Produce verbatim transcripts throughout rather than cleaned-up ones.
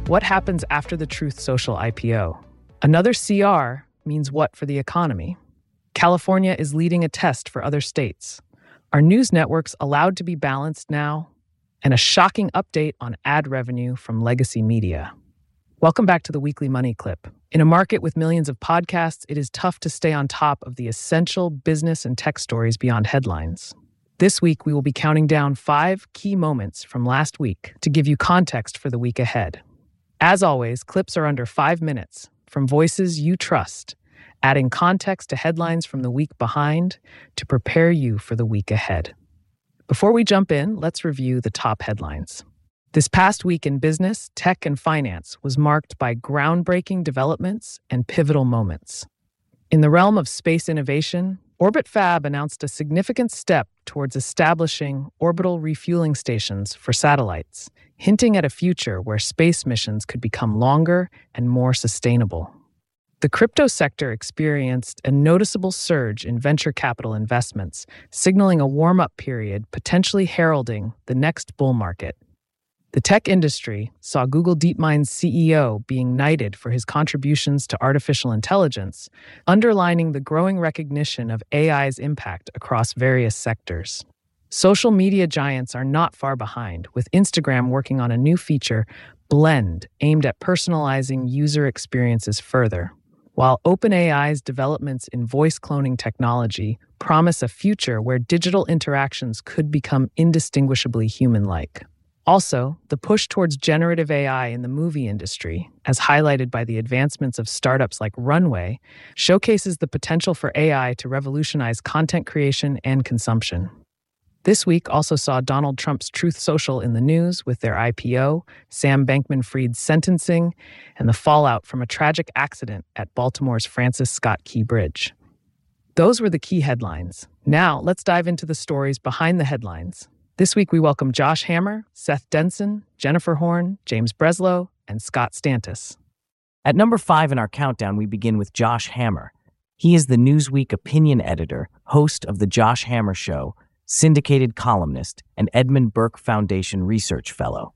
What happens after the Truth Social I P O? Another C R means what for the economy? California is leading a test for other states. Are news networks allowed to be balanced now? And a shocking update on ad revenue from legacy media. Welcome back to the Weekly Money Clip. In a market with millions of podcasts, it is tough to stay on top of the essential business and tech stories beyond headlines. This week, we will be counting down five key moments from last week to give you context for the week ahead. As always, clips are under five minutes from voices you trust, adding context to headlines from the week behind to prepare you for the week ahead. Before we jump in, let's review the top headlines. This past week in business, tech, and finance was marked by groundbreaking developments and pivotal moments. In the realm of space innovation, Orbit Fab announced a significant step towards establishing orbital refueling stations for satellites, hinting at a future where space missions could become longer and more sustainable. The crypto sector experienced a noticeable surge in venture capital investments, signaling a warm-up period potentially heralding the next bull market. The tech industry saw Google DeepMind's C E O being knighted for his contributions to artificial intelligence, underlining the growing recognition of A I's impact across various sectors. Social media giants are not far behind, with Instagram working on a new feature, Blend, aimed at personalizing user experiences further. While OpenAI's developments in voice cloning technology promise a future where digital interactions could become indistinguishably human-like. Also, the push towards generative A I in the movie industry, as highlighted by the advancements of startups like Runway, showcases the potential for A I to revolutionize content creation and consumption. This week also saw Donald Trump's Truth Social in the news with their I P O, Sam Bankman-Fried's sentencing, and the fallout from a tragic accident at Baltimore's Francis Scott Key Bridge. Those were the key headlines. Now, let's dive into the stories behind the headlines. This week, we welcome Josh Hammer, Seth Denson, Jennifer Horn, James Breslow, and Scott Stantis. At number five in our countdown, we begin with Josh Hammer. He is the Newsweek opinion editor, host of The Josh Hammer Show, syndicated columnist, and Edmund Burke Foundation research fellow.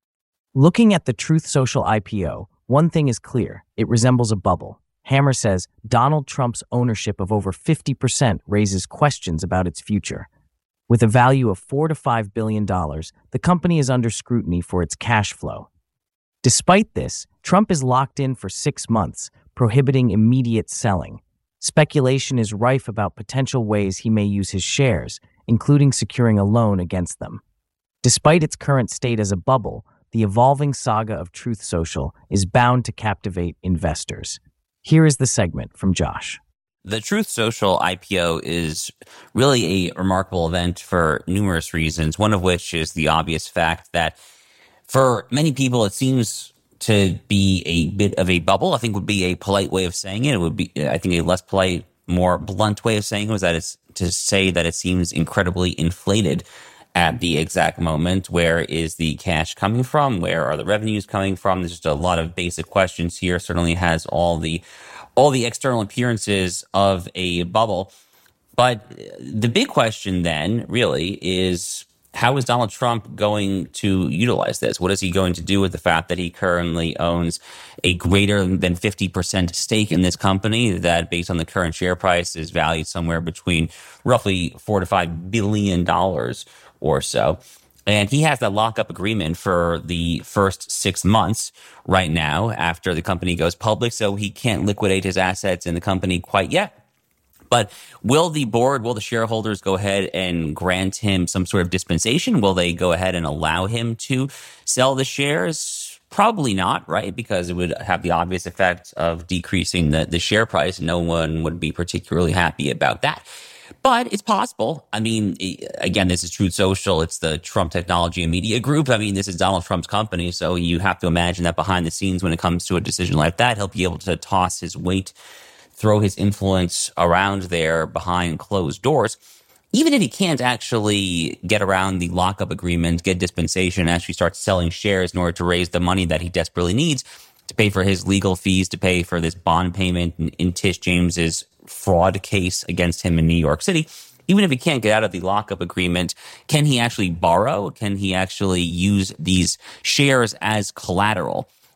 Looking at the Truth Social I P O, one thing is clear. It resembles a bubble. Hammer says Donald Trump's ownership of over fifty percent raises questions about its future. With a value of four to five billion dollars, the company is under scrutiny for its cash flow. Despite this, Trump is locked in for six months, prohibiting immediate selling. Speculation is rife about potential ways he may use his shares, including securing a loan against them. Despite its current state as a bubble, the evolving saga of Truth Social is bound to captivate investors. Here is the segment from Josh. The Truth Social I P O is really a remarkable event for numerous reasons, one of which is the obvious fact that for many people it seems to be a bit of a bubble. I think would be a polite way of saying it. It would be, I think, a less polite, more blunt way of saying it was that it's to say that it seems incredibly inflated at the exact moment. Where is the cash coming from? Where are the revenues coming from? There's just a lot of basic questions here. Certainly has all the all the external appearances of a bubble. But the big question then really is, how is Donald Trump going to utilize this? What is he going to do with the fact that he currently owns a greater than fifty percent stake in this company that, based on the current share price, is valued somewhere between roughly four to five billion dollars or so? And he has that lockup agreement for the first six months right now after the company goes public, so he can't liquidate his assets in the company quite yet. But will the board, will the shareholders go ahead and grant him some sort of dispensation? Will they go ahead and allow him to sell the shares? Probably not, right? Because it would have the obvious effect of decreasing the, the share price. No one would be particularly happy about that. But it's possible. I mean, again, this is Truth Social. It's the Trump Technology and Media Group. I mean, this is Donald Trump's company. So you have to imagine that behind the scenes, when it comes to a decision like that, he'll be able to toss his weight, throw his influence around there behind closed doors. Even if he can't actually get around the lockup agreement, get dispensation, actually start selling shares in order to raise the money that he desperately needs to pay for his legal fees, to pay for this bond payment in, in Tish James's fraud case against him in New York City. Even if he can't get out of the lockup agreement, can he actually borrow? Can he actually use these shares as collateral?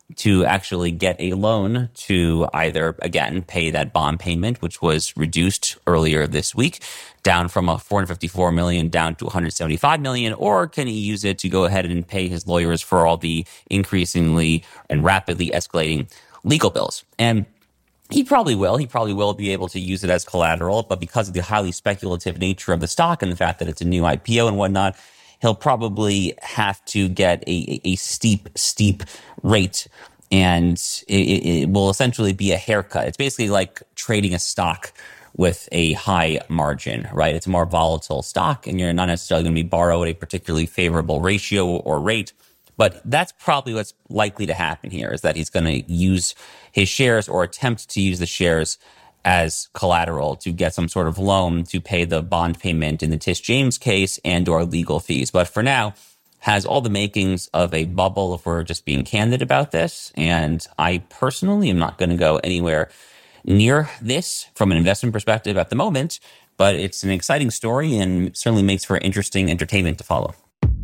to actually get a loan to either, again, pay that bond payment, which was reduced earlier this week, down from a four hundred fifty-four million dollars down to one hundred seventy-five million dollars, or can he use it to go ahead and pay his lawyers for all the increasingly and rapidly escalating legal bills? And he probably will. He probably will be able to use it as collateral, but because of the highly speculative nature of the stock and the fact that it's a new I P O and whatnot, he'll probably have to get a, a steep, steep rate, and it, it will essentially be a haircut. It's basically like trading a stock with a high margin, right? It's a more volatile stock, and you're not necessarily going to be borrowed a particularly favorable ratio or rate. But that's probably what's likely to happen here, is that he's going to use his shares or attempt to use the shares as collateral to get some sort of loan to pay the bond payment in the Tish James case and or legal fees. But for now, has all the makings of a bubble if we're just being candid about this. And I personally am not going to go anywhere near this from an investment perspective at the moment, but it's an exciting story and certainly makes for interesting entertainment to follow.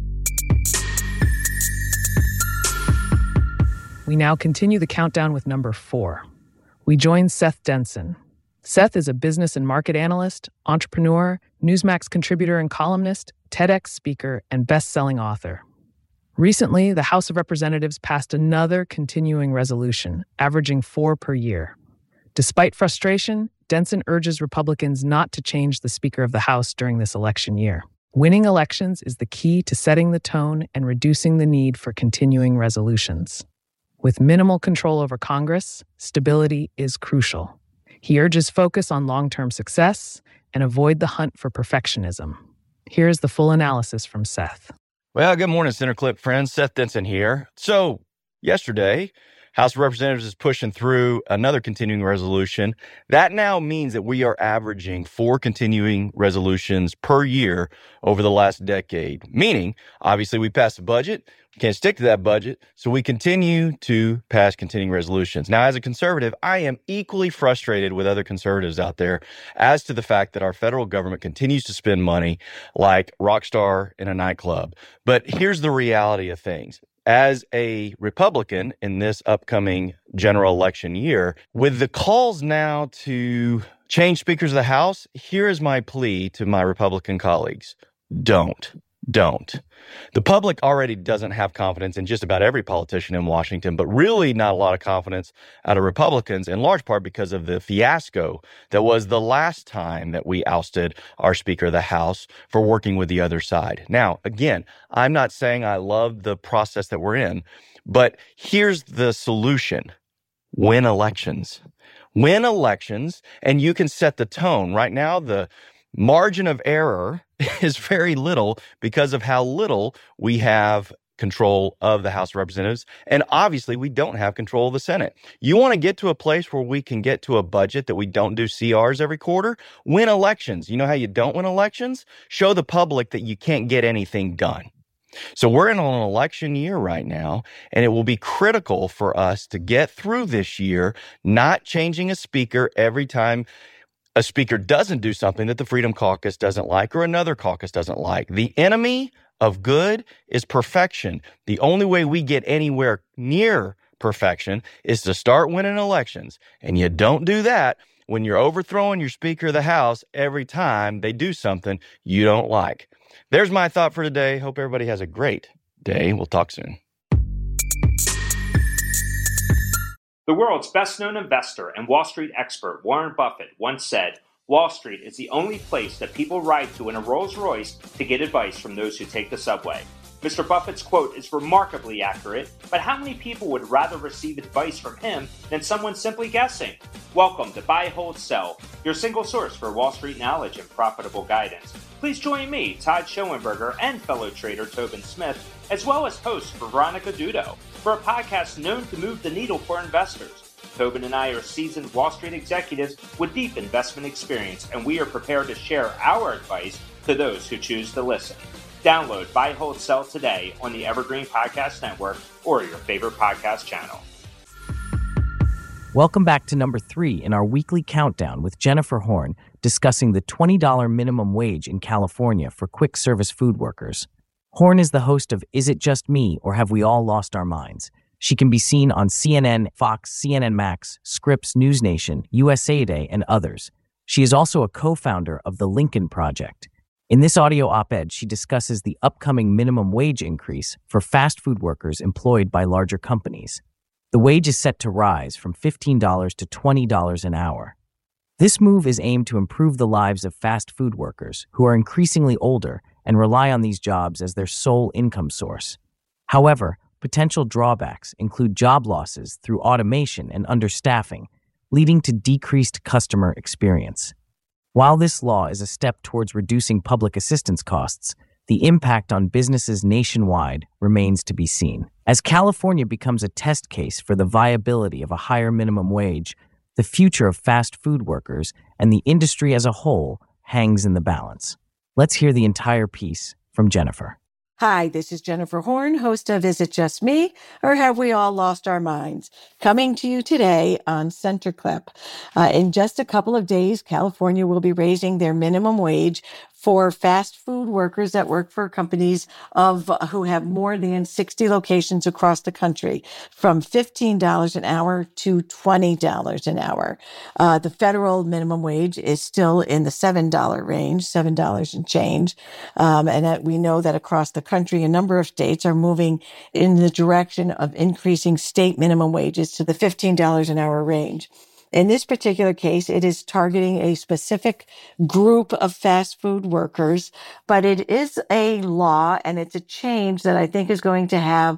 We now continue the countdown with number four. We join Seth Denson. Seth is a business and market analyst, entrepreneur, Newsmax contributor and columnist, TEDx speaker, and best-selling author. Recently, the House of Representatives passed another continuing resolution, averaging four per year. Despite frustration, Denson urges Republicans not to change the Speaker of the House during this election year. Winning elections is the key to setting the tone and reducing the need for continuing resolutions. With minimal control over Congress, stability is crucial. He urges focus on long-term success and avoid the hunt for perfectionism. Here's the full analysis from Seth. Well, good morning, Center Clip friends. Seth Denson here. So, yesterday, House of Representatives is pushing through another continuing resolution. That now means that we are averaging four continuing resolutions per year over the last decade. Meaning, obviously, we passed a budget. We can't stick to that budget, so we continue to pass continuing resolutions. Now, as a conservative, I am equally frustrated with other conservatives out there as to the fact that our federal government continues to spend money like rock star in a nightclub. But here's the reality of things. As a Republican in this upcoming general election year, with the calls now to change speakers of the House, here is my plea to my Republican colleagues. Don't. Don't. The public already doesn't have confidence in just about every politician in Washington, but really not a lot of confidence out of Republicans, in large part because of the fiasco that was the last time that we ousted our Speaker of the House for working with the other side. Now, again, I'm not saying I love the process that we're in, but here's the solution. Win elections. Win elections, and you can set the tone. Right now, the margin of error is very little because of how little we have control of the House of Representatives. And obviously, we don't have control of the Senate. You want to get to a place where we can get to a budget that we don't do C Rs every quarter? Win elections. You know how you don't win elections? Show the public that you can't get anything done. So we're in an election year right now, and it will be critical for us to get through this year, not changing a speaker every time a speaker doesn't do something that the Freedom Caucus doesn't like or another caucus doesn't like. The enemy of good is perfection. The only way we get anywhere near perfection is to start winning elections. And you don't do that when you're overthrowing your Speaker of the House every time they do something you don't like. There's my thought for today. Hope everybody has a great day. We'll talk soon. The world's best-known investor and Wall Street expert Warren Buffett once said, "Wall Street is the only place that people ride to in a Rolls-Royce to get advice from those who take the subway." Mister Buffett's quote is remarkably accurate, but how many people would rather receive advice from him than someone simply guessing? Welcome to Buy, Hold, Sell, your single source for Wall Street knowledge and profitable guidance. Please join me, Todd Schoenberger, and fellow trader Tobin Smith, as well as host Veronica Dudo, for a podcast known to move the needle for investors. Tobin and I are seasoned Wall Street executives with deep investment experience, and we are prepared to share our advice to those who choose to listen. Download Buy, Hold, Sell today on the Evergreen Podcast Network or your favorite podcast channel. Welcome back to number three in our weekly countdown with Jennifer Horn discussing the twenty dollars minimum wage in California for quick service food workers. Horn is the host of Is It Just Me or Have We All Lost Our Minds? She can be seen on C N N, Fox, C N N Max, Scripps, News Nation, U S A Today, and others. She is also a co-founder of the Lincoln Project. In this audio op-ed, she discusses the upcoming minimum wage increase for fast food workers employed by larger companies. The wage is set to rise from fifteen dollars to twenty dollars an hour. This move is aimed to improve the lives of fast food workers who are increasingly older and rely on these jobs as their sole income source. However, potential drawbacks include job losses through automation and understaffing, leading to decreased customer experience. While this law is a step towards reducing public assistance costs, the impact on businesses nationwide remains to be seen. As California becomes a test case for the viability of a higher minimum wage, the future of fast food workers and the industry as a whole hangs in the balance. Let's hear the entire piece from Jennifer. Hi, this is Jennifer Horn, host of Is It Just Me, or Have We All Lost Our Minds? Coming to you today on Centerclip. Uh, in just a couple of days, California will be raising their minimum wage for fast food workers that work for companies of uh, who have more than sixty locations across the country, from fifteen dollars an hour to twenty dollars an hour. Uh, the federal minimum wage is still in the seven dollars range, seven dollars and change. Um, and that we know that across the country, a number of states are moving in the direction of increasing state minimum wages to the fifteen dollars an hour range. In this particular case, it is targeting a specific group of fast food workers, but it is a law and it's a change that I think is going to have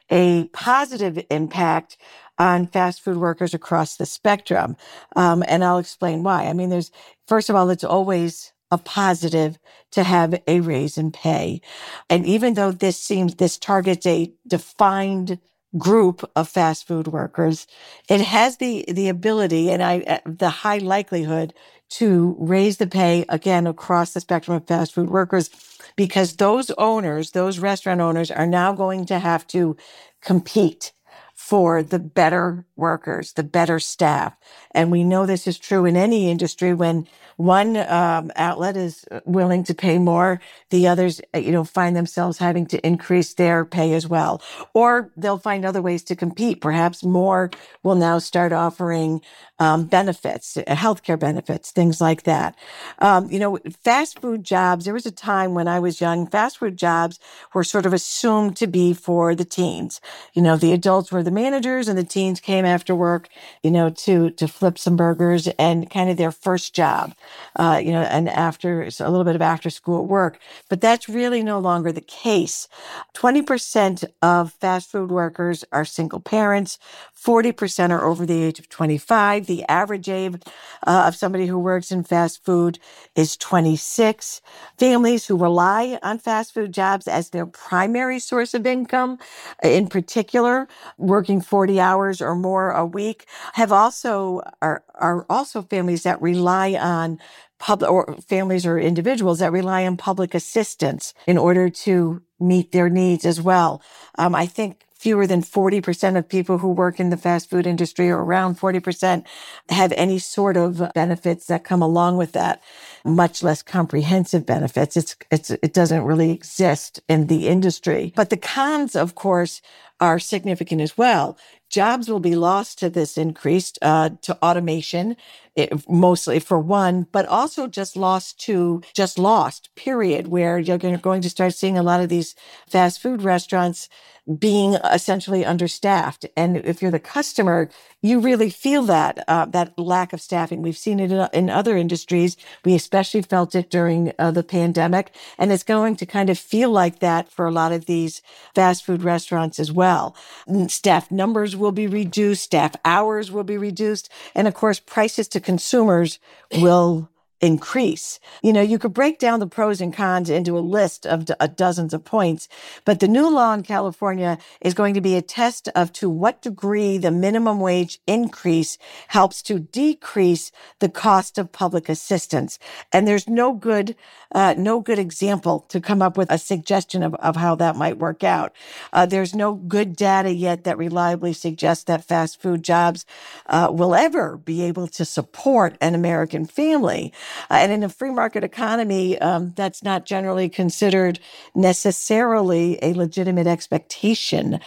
a positive impact on fast food workers across the spectrum. Um, and I'll explain why. I mean, there's, first of all, it's always a positive to have a raise in pay. And even though this seems, this targets a defined group of fast food workers, it has the, the ability and I, the high likelihood to raise the pay again across the spectrum of fast food workers, because those owners, those restaurant owners are now going to have to compete for the better workers, the better staff. And we know this is true in any industry. When one um, outlet is willing to pay more, the others, you know, find themselves having to increase their pay as well. Or they'll find other ways to compete. Perhaps more will now start offering um, benefits, healthcare benefits, things like that. Um, you know, fast food jobs, there was a time when I was young, fast food jobs were sort of assumed to be for the teens. You know, the adults were the managers and the teens came after work, you know, to, to flip some burgers and kind of their first job, uh, you know, and after, so a little bit of after school work. But that's really no longer the case. twenty percent of fast food workers are single parents. forty percent are over the age of twenty-five. The average age uh, of somebody who works in fast food is twenty-six. Families who rely on fast food jobs as their primary source of income, in particular, working forty hours or more a week, have also are are also families that rely on public, or families or individuals that rely on public assistance in order to meet their needs as well. Um, I think fewer than forty percent of people who work in the fast food industry, or around forty percent, have any sort of benefits that come along with that, much less comprehensive benefits. It's, it's, it doesn't really exist in the industry. But the cons, of course, are significant as well. Jobs will be lost to this increase, uh, to automation, it, mostly for one, but also just lost to, just lost, period, where you're going to start seeing a lot of these fast food restaurants being essentially understaffed. And if you're the customer, you really feel that, uh, that lack of staffing. We've seen it in, in other industries. We especially felt it during uh, the pandemic. And it's going to kind of feel like that for a lot of these fast food restaurants as well. Staff numbers will be reduced, staff hours will be reduced. And of course, prices to consumers will increase. You know, you could break down the pros and cons into a list of do- dozens of points, but the new law in California is going to be a test of to what degree the minimum wage increase helps to decrease the cost of public assistance. And there's no good, uh, no good example to come up with a suggestion of, of how that might work out. Uh, there's no good data yet that reliably suggests that fast food jobs uh, will ever be able to support an American family. Uh, and in a free market economy, um, that's not generally considered necessarily a legitimate expectation.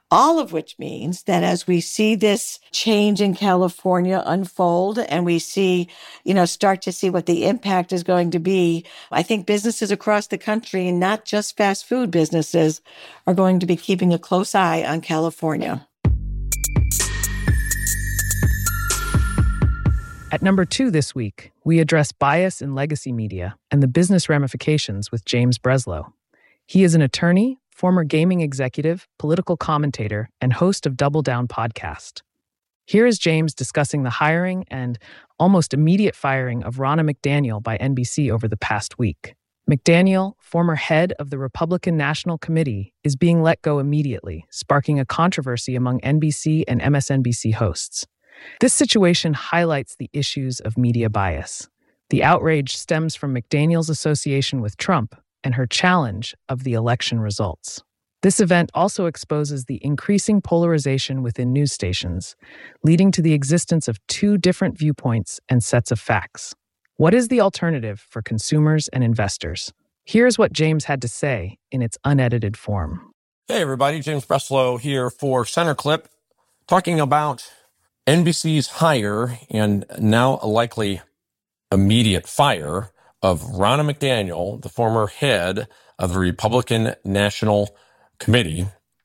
All of which means that as we see this change in California unfold and we see, you know, start to see what the impact is going to be, I think businesses across the country, and not just fast food businesses, are going to be keeping a close eye on California. At number two this week, we address bias in legacy media and the business ramifications with James Breslow. He is an attorney, former gaming executive, political commentator, and host of Double Down podcast. Here is James discussing the hiring and almost immediate firing of Ronna McDaniel by N B C over the past week. McDaniel, former head of the Republican National Committee, is being let go immediately, sparking a controversy among N B C and M S N B C hosts. This situation highlights the issues of media bias. The outrage stems from McDaniel's association with Trump and her challenge of the election results. This event also exposes the increasing polarization within news stations, leading to the existence of two different viewpoints and sets of facts. What is the alternative for consumers and investors? Here's what James had to say in its unedited form. Hey everybody, James Breslow here for Center Clip, talking about N B C's hire and now a likely immediate fire of Ronna McDaniel, the former head of the Republican National Committee,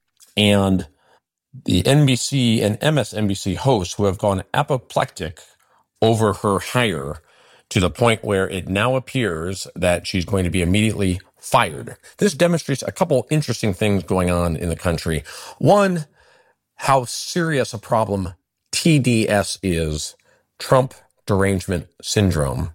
and the N B C and M S N B C hosts who have gone apoplectic over her hire to the point where it now appears that she's going to be immediately fired. This demonstrates a couple interesting things going on in the country. One, how serious a problem T D S is, Trump derangement syndrome,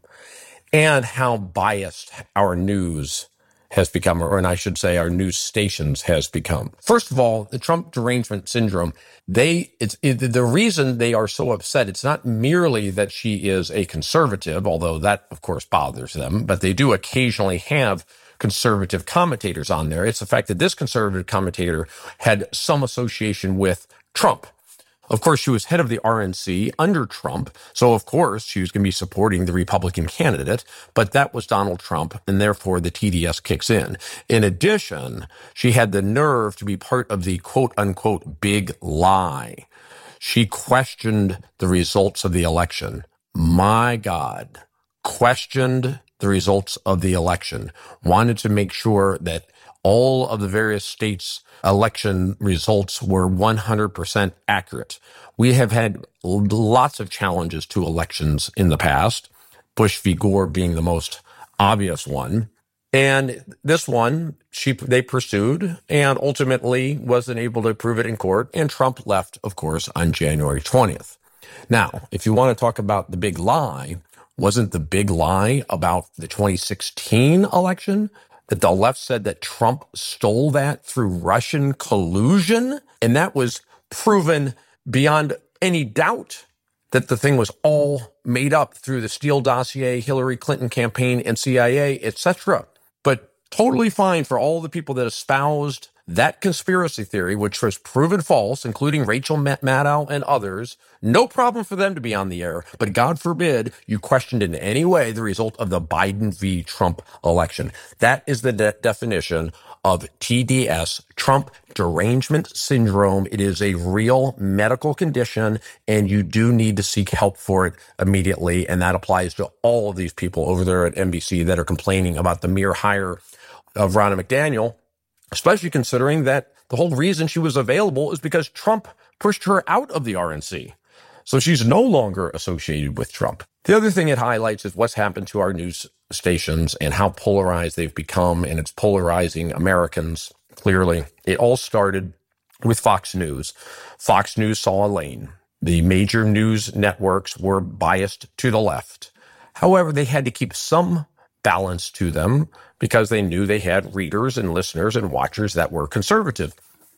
and how biased our news has become, or and I should say our news stations has become. First of all, the Trump derangement syndrome, they it's it, the reason they are so upset, it's not merely that she is a conservative, although that, of course, bothers them, but they do occasionally have conservative commentators on there. It's the fact that this conservative commentator had some association with Trump. Of course, she was head of the R N C under Trump, so of course she was going to be supporting the Republican candidate, but that was Donald Trump, and therefore the T D S kicks in. In addition, she had the nerve to be part of the quote-unquote big lie. She questioned the results of the election. My God, questioned the results of the election, wanted to make sure that all of the various states' election results were one hundred percent accurate. We have had lots of challenges to elections in the past, Bush v. Gore being the most obvious one. And this one, she they pursued and ultimately wasn't able to prove it in court. And Trump left, of course, on January twentieth. Now, if you want to talk about the big lie, wasn't the big lie about the twenty sixteen election? That the left said that Trump stole that through Russian collusion, and that was proven beyond any doubt that the thing was all made up through the Steele dossier, Hillary Clinton campaign, and C I A, et cetera. But totally fine for all the people that espoused that conspiracy theory, which was proven false, including Rachel Maddow and others. No problem for them to be on the air, but God forbid you questioned in any way the result of the Biden v. Trump election. That is the de- definition of T D S, Trump derangement syndrome. It is a real medical condition, and you do need to seek help for it immediately. And that applies to all of these people over there at N B C that are complaining about the mere hire of Ronna McDaniel, especially considering that the whole reason she was available is because Trump pushed her out of the R N C. So she's no longer associated with Trump. The other thing it highlights is what's happened to our news stations and how polarized they've become, and it's polarizing Americans, clearly. It all started with Fox News. Fox News saw a lane. The major news networks were biased to the left. However, they had to keep some balance to them because they knew they had readers and listeners and watchers that were conservative.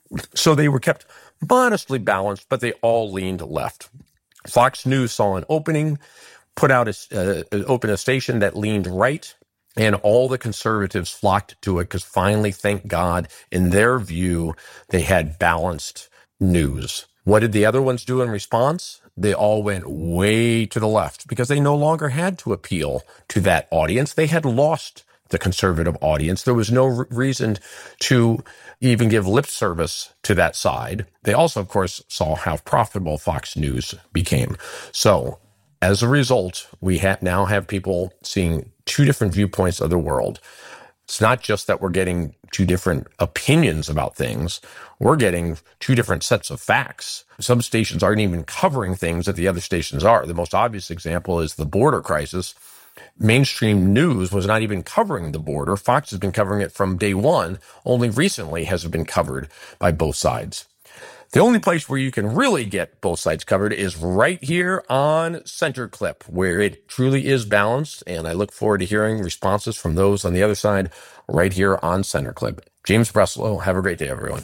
So they were kept modestly balanced, but they all leaned left. Fox News saw an opening, put out a, uh, open a station that leaned right, and all the conservatives flocked to it because finally, thank God, in their view, they had balanced news. What did the other ones do in response? They all went way to the left because they no longer had to appeal to that audience. They had lost the conservative audience. There was no r- reason to even give lip service to that side. They also, of course, saw how profitable Fox News became. So as a result, we ha- now have people seeing two different viewpoints of the world. It's not just that we're getting two different opinions about things. We're getting two different sets of facts. Some stations aren't even covering things that the other stations are. The most obvious example is the border crisis. Mainstream news was not even covering the border. Fox has been covering it from day one. Only recently has it been covered by both sides. The only place where you can really get both sides covered is right here on Center Clip, where it truly is balanced. And I look forward to hearing responses from those on the other side right here on Center Clip. James Breslow, have a great day, everyone.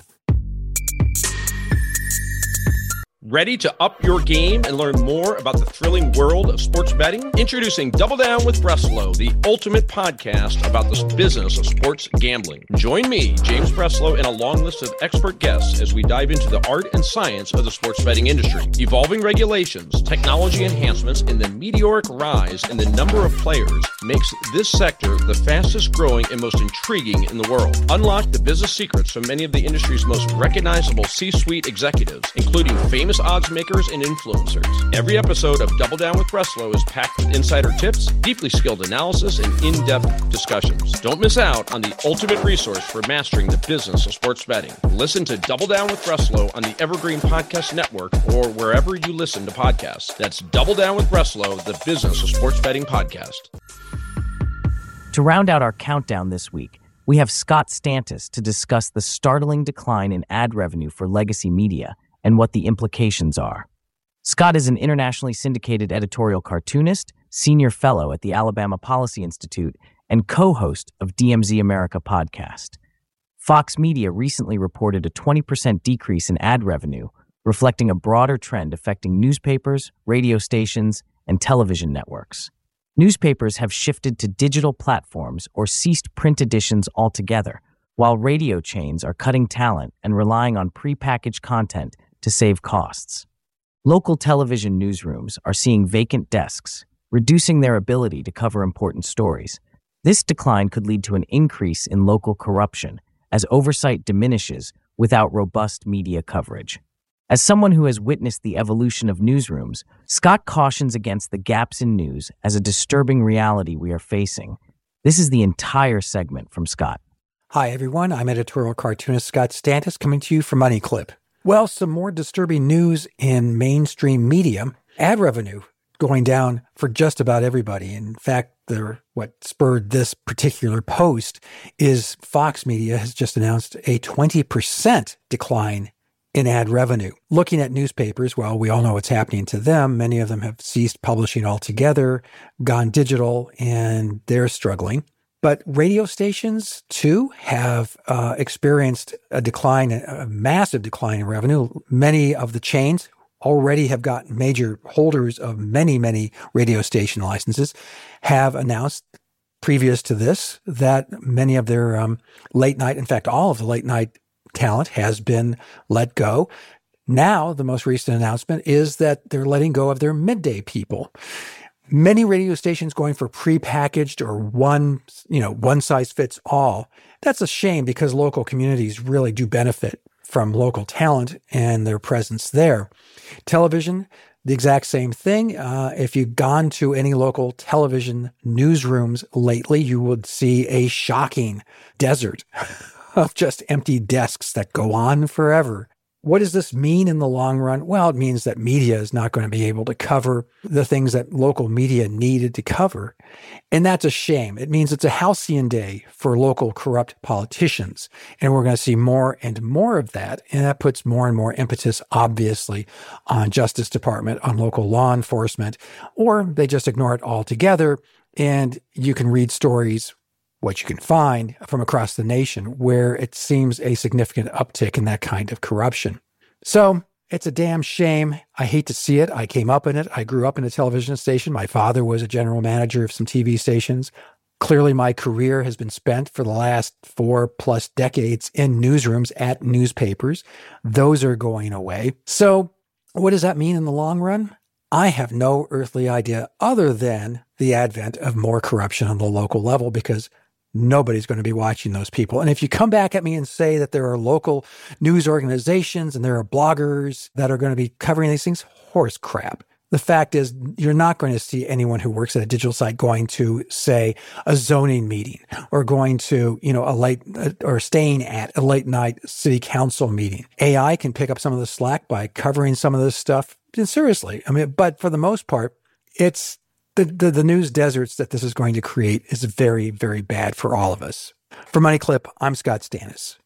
Ready to up your game and learn more about the thrilling world of sports betting? Introducing Double Down with Breslow, the ultimate podcast about the business of sports gambling. Join me, James Breslow, and a long list of expert guests as we dive into the art and science of the sports betting industry. Evolving regulations, technology enhancements, and the meteoric rise in the number of players makes this sector the fastest growing and most intriguing in the world. Unlock the business secrets from many of the industry's most recognizable C-suite executives, including famous odds makers and influencers. Every episode of Double Down with Breslow is packed with insider tips, deeply skilled analysis, and in-depth discussions. Don't miss out on the ultimate resource for mastering the business of sports betting. Listen to Double Down with Breslow on the Evergreen Podcast Network or wherever you listen to podcasts. That's Double Down with Breslow, the business of sports betting podcast. To round out our countdown this week, we have Scott Stantis to discuss the startling decline in ad revenue for legacy media and what the implications are. Scott is an internationally syndicated editorial cartoonist, senior fellow at the Alabama Policy Institute, and co-host of D M Z America podcast. Fox Media recently reported a twenty percent decrease in ad revenue, reflecting a broader trend affecting newspapers, radio stations, and television networks. Newspapers have shifted to digital platforms or ceased print editions altogether, while radio chains are cutting talent and relying on prepackaged content to save costs. Local television newsrooms are seeing vacant desks, reducing their ability to cover important stories. This decline could lead to an increase in local corruption as oversight diminishes without robust media coverage. As someone who has witnessed the evolution of newsrooms, Scott cautions against the gaps in news as a disturbing reality we are facing. This is the entire segment from Scott. Hi, everyone. I'm editorial cartoonist Scott Stantis coming to you from Money Clip. Well, some more disturbing news in mainstream media. Ad revenue going down for just about everybody. In fact, the, what spurred this particular post is Fox Media has just announced a twenty percent decline in ad revenue. Looking at newspapers, well, we all know what's happening to them. Many of them have ceased publishing altogether, gone digital, and they're struggling. But radio stations, too, have uh, experienced a decline, a massive decline in revenue. Many of the chains already have got major holders of many, many radio station licenses, have announced previous to this that many of their um, late night, in fact, all of the late night talent has been let go. Now, the most recent announcement is that they're letting go of their midday people. Many radio stations going for prepackaged or one, you know, one size fits all. That's a shame because local communities really do benefit from local talent and their presence there. Television, the exact same thing. Uh, if you've gone to any local television newsrooms lately, you would see a shocking desert of just empty desks that go on forever. What does this mean in the long run? Well, it means that media is not going to be able to cover the things that local media needed to cover. And that's a shame. It means it's a halcyon day for local corrupt politicians. And we're going to see more and more of that. And that puts more and more impetus, obviously, on Justice Department, on local law enforcement, or they just ignore it altogether. And you can read stories, what you can find from across the nation, where it seems a significant uptick in that kind of corruption. So it's a damn shame. I hate to see it. I came up in it. I grew up in a television station. My father was a general manager of some T V stations. Clearly, my career has been spent for the last four plus decades in newsrooms at newspapers. Those are going away. So what does that mean in the long run? I have no earthly idea other than the advent of more corruption on the local level, because nobody's going to be watching those people. And if you come back at me and say that there are local news organizations and there are bloggers that are going to be covering these things, horse crap. The fact is, you're not going to see anyone who works at a digital site going to, say, a zoning meeting or going to, you know, a late or staying at a late night city council meeting. A I can pick up some of the slack by covering some of this stuff. And seriously, I mean, but for the most part, it's the, the, the news deserts that this is going to create is very, very bad for all of us. For Money Clip, I'm Scott Stannis.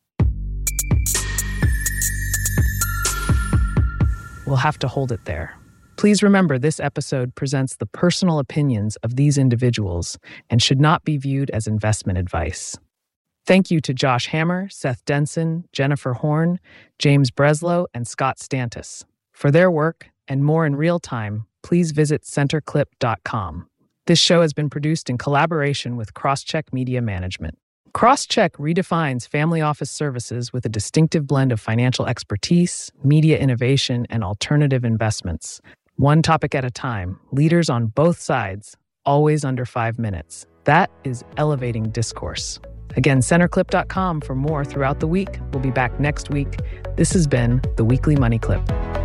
We'll have to hold it there. Please remember, this episode presents the personal opinions of these individuals and should not be viewed as investment advice. Thank you to Josh Hammer, Seth Denson, Jennifer Horn, James Breslow, and Scott Stantis. For their work and more in real time, please visit center clip dot com. This show has been produced in collaboration with Crosscheck Media Management. Crosscheck redefines family office services with a distinctive blend of financial expertise, media innovation, and alternative investments. One topic at a time, leaders on both sides, always under five minutes. That is elevating discourse. Again, center clip dot com for more throughout the week. We'll be back next week. This has been the Weekly Money Clip.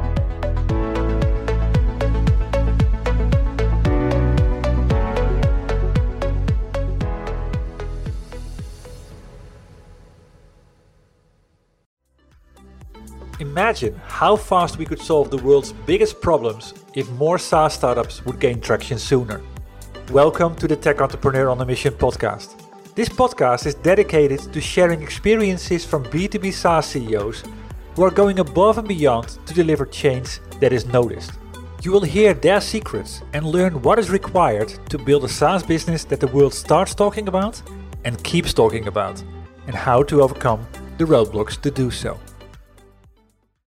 Imagine how fast we could solve the world's biggest problems if more SaaS startups would gain traction sooner. Welcome to the Tech Entrepreneur on a Mission podcast. This podcast is dedicated to sharing experiences from B two B SaaS C E Os who are going above and beyond to deliver change that is noticed. You will hear their secrets and learn what is required to build a SaaS business that the world starts talking about and keeps talking about, and how to overcome the roadblocks to do so.